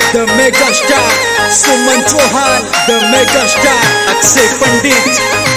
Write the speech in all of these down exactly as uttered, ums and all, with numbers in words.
the mega star Suman Chauhan, the mega star Akshay Pandit.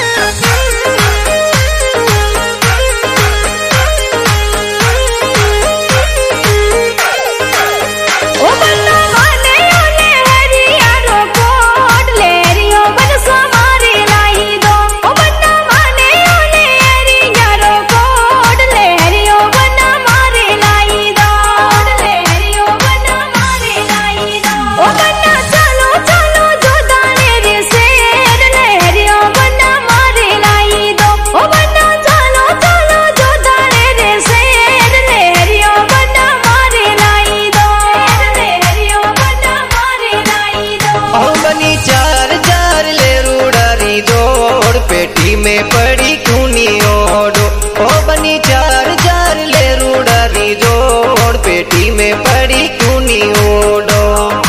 पेटी में पड़ी क्यों नहीं ओढ़ो ओ बनी चार जार ले रूडारी जोड़ पेटी में पड़ी क्यों नहीं ओढ़ो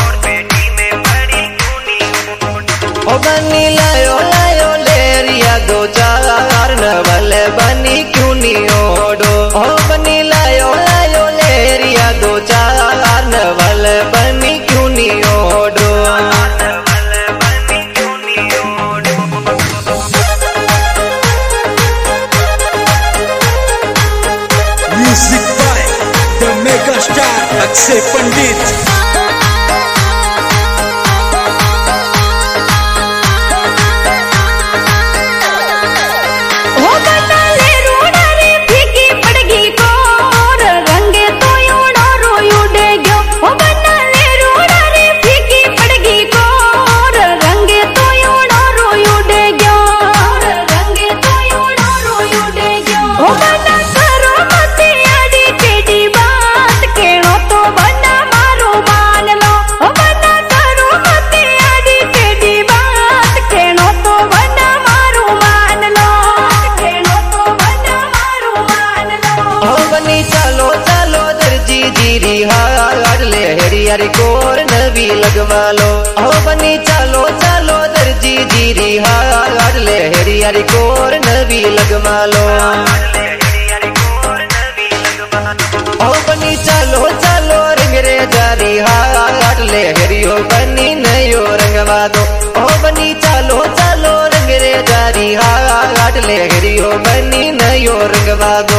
ओ बनी लायो लायो लेरिया दो चार नवल बनी क्यों नहीं ओढ़ो ओ बनी लायो लायो लेरिया दो चार नवल बनी क्यों नहीं ओढ़ो। Music by the mega star Akshay Pandit. चलो चलो दर्जी जीरी हार ले हरियारी कोर नवी लगवा लो ओ बनी चलो चलो दर्जी जीरी हार ले हरियारी कोर नवी लगवा लो ओ बनी चलो चलो रंग रे जारी हार ले हरियो बनी नयो रंगवा दो ओ बनी चलो चलो रंग रे जारी हार ले हरियो बनी नयो रंगवा दो।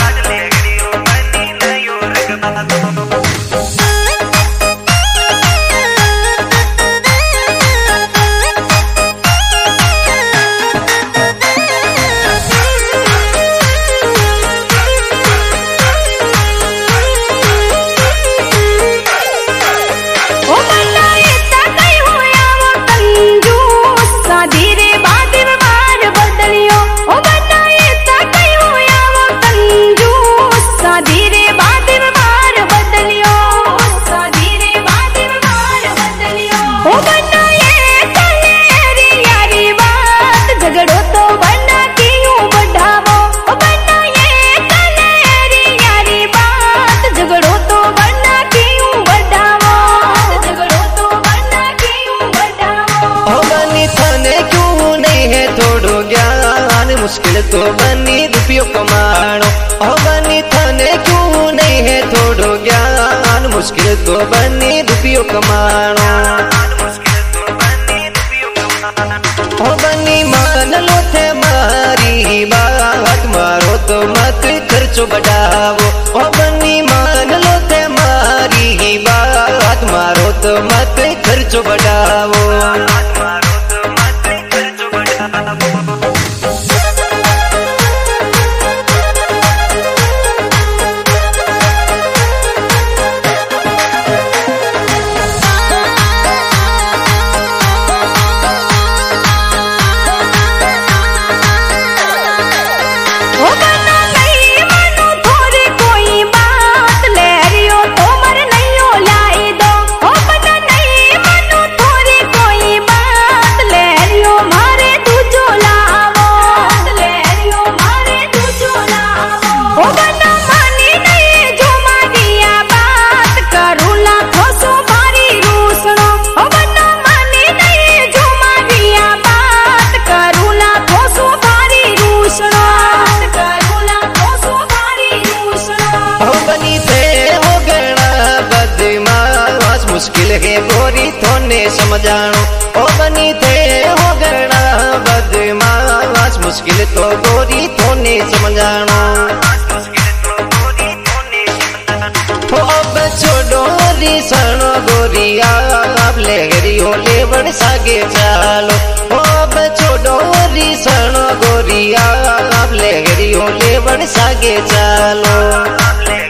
मुश्किल तो बनी रुपयो कमानो ओ बनी थाने क्यों नहीं है थोड़ो ज्ञान मुश्किल तो बनी रुपयो कमानो ओ बनी मान लो थे मारी बात मारो तो मत खर्चो बढ़ावो ओ बनी मान लो थे मारी बात मारो तो मत खर्चो बढ़ावो। मुश्किल है गोरी थोने समझाणो ओ बनी थे हो गणा बदमाश मुश्किल तो गोरी थोने समझाणो हो अब छोड़ो रिसणो गोरिया आप लेगरियो लेवण सागे चालो हो अब छोड़ो रिसणो गोरिया आप लेगरियो लेवण सागे चालो